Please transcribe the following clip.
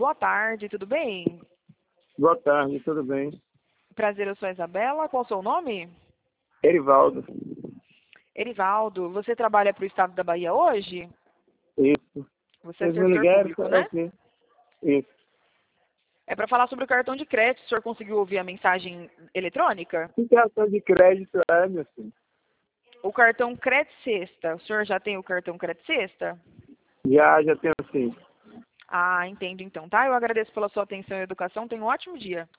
boa tarde, tudo bem? Boa tarde, tudo bem? Prazer, eu sou a Isabela. Qual o seu nome? Erivaldo. Erivaldo, você trabalha para o estado da Bahia hoje? Isso. Você é Vocês me servidor ligaram? público, É né? o quê? Isso. É para falar sobre o cartão de crédito. O senhor conseguiu ouvir a mensagem eletrônica? Que cartão de crédito é, meu filho? O cartão Crédito Sexta. O senhor já tem o cartão Crédito Sexta? Já tenho sim. Ah, entendo então, tá? Eu agradeço pela sua atenção e educação. Tenha um ótimo dia.